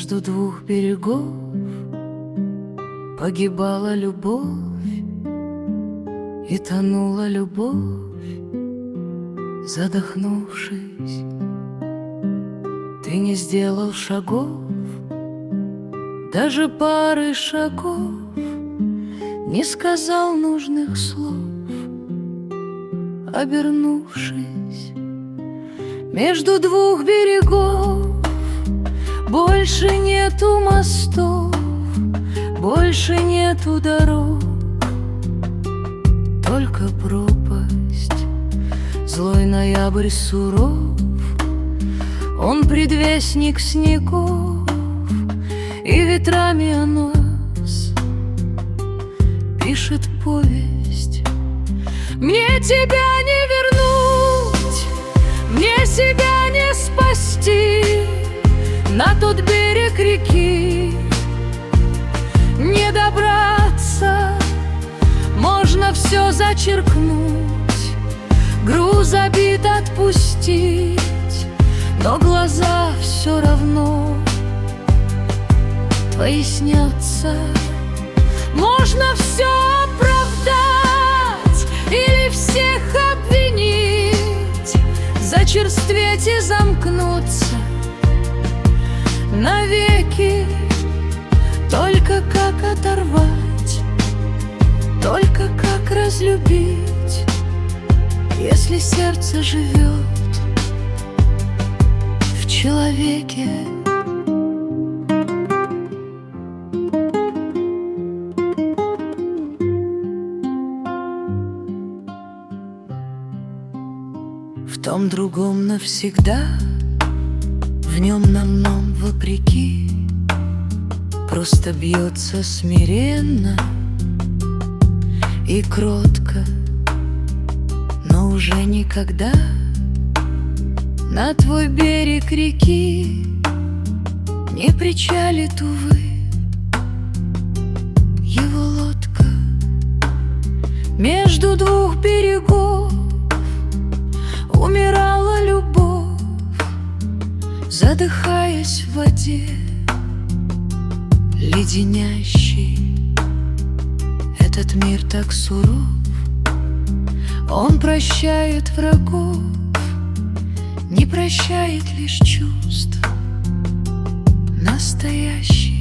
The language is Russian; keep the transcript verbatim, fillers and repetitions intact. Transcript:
Между двух берегов погибала любовь, и тонула любовь, задохнувшись. Ты не сделал шагов, даже пары шагов, не сказал нужных слов, обернувшись. Между двух берегов больше нету мостов, больше нету дорог, только пропасть. Злой ноябрь суров, он предвестник снегов, и ветрами о нас пишет повесть. Мне тебя не вернуть, мне себя не спасти, на тот берег реки не добраться. Можно все зачеркнуть, груз обид отпустить, но глаза все равно твои снятся. Можно все оправдать или всех обвинить, зачерстветь и замкнуться навеки. Только как оторвать, только как разлюбить, если сердце живет в человеке. В том другом навсегда, в нем на мном вопреки, просто бьется смиренно и кротко, но уже никогда на твой берег реки не причалит, увы, его лодка. Между двух берегов умирала любовь, задыхаясь в воде леденящий. Этот мир так суров, он прощает врагов, не прощает лишь чувств настоящих.